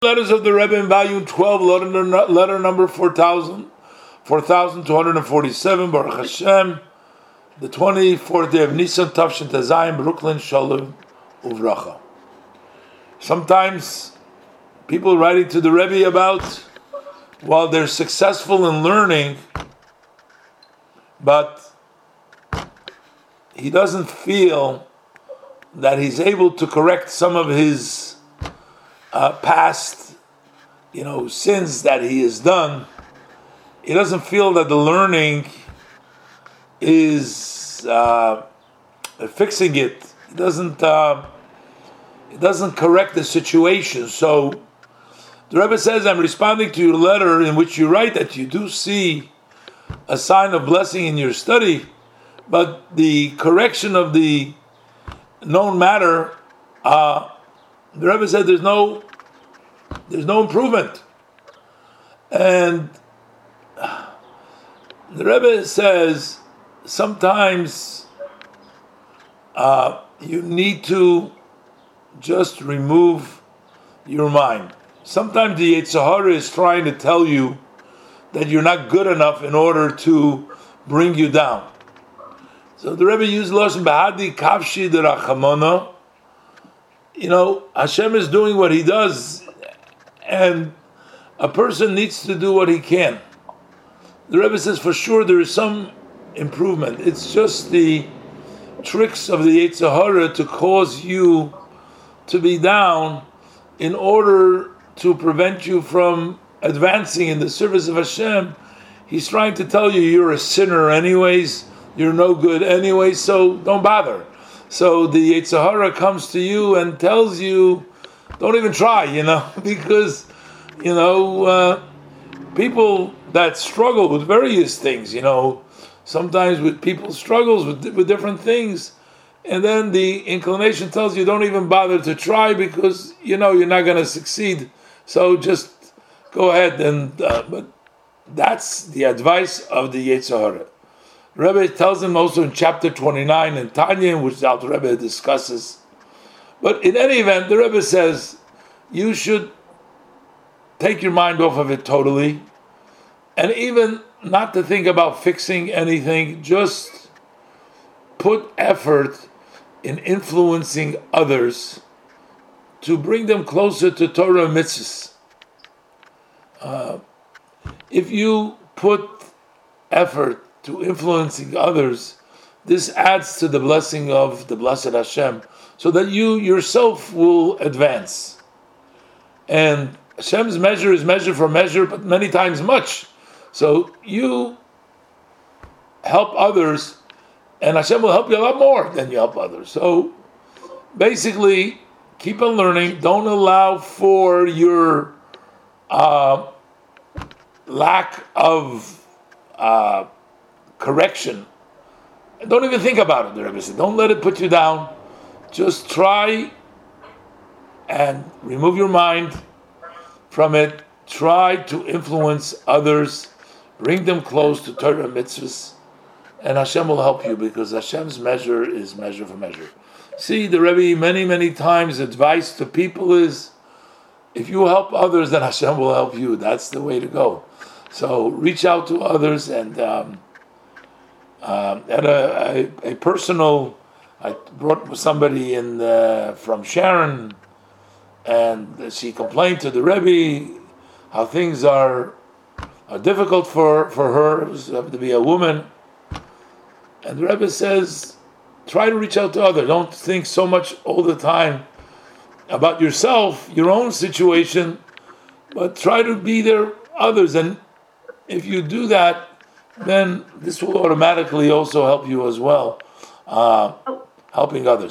Letters of the Rebbe in volume 12, letter number 4247, Baruch Hashem, the 24th day of Nisan, Tafshin Tazayim, Brooklyn, Shalom, Uvracha. Sometimes people writing to the Rebbe about, while they're successful in learning, but he doesn't feel that he's able to correct some of his past, sins that he has done. He doesn't feel that the learning is fixing it. It doesn't correct the situation. So the Rebbe says, I'm responding to your letter in which you write that you do see a sign of blessing in your study, but the correction of the known matter, the Rebbe said there's no improvement. And the Rebbe says sometimes you need to just remove your mind. Sometimes the Yetzer Hara is trying to tell you that you're not good enough in order to bring you down. So the Rebbe used Lashon Bahadi Kavshi de Rachamona. Hashem is doing what He does, and a person needs to do what he can. The Rebbe says for sure there is some improvement. It's just the tricks of the Yetzer Hara to cause you to be down in order to prevent you from advancing in the service of Hashem. He's trying to tell you you're a sinner anyways, you're no good anyways, so don't bother. So the Yetzer Hara comes to you and tells you, don't even try, because, people that struggle with various things, sometimes with people struggles with different things, and then the inclination tells you don't even bother to try because, you're not going to succeed. So just go ahead but that's the advice of the Yetzer Hara. Rebbe tells him also in chapter 29 in Tanya, in which the Alter Rebbe discusses. But in any event, the Rebbe says you should take your mind off of it totally, and even not to think about fixing anything. Just put effort in influencing others to bring them closer to Torah and mitzvahs. If you put effort to influencing others, this adds to the blessing of the blessed Hashem, so that you yourself will advance. And Hashem's measure is measure for measure, but many times much. So you help others, and Hashem will help you a lot more than you help others. So basically, keep on learning. Don't allow for your lack of correction. Don't even think about it, the Rebbe said. Don't let it put you down. Just try and remove your mind from it. Try to influence others. Bring them close to Torah and mitzvahs. And Hashem will help you, because Hashem's measure is measure for measure. See, the Rebbe many, many times advice to people is, if you help others, then Hashem will help you. That's the way to go. So reach out to others, and at a personal, I brought somebody in from Sharon, and she complained to the Rebbe how things are difficult for her. It was to be a woman, and the Rebbe says, try to reach out to others. Don't think so much all the time about yourself, your own situation, but try to be there others. And if you do that, then this will automatically also help you as well, helping others.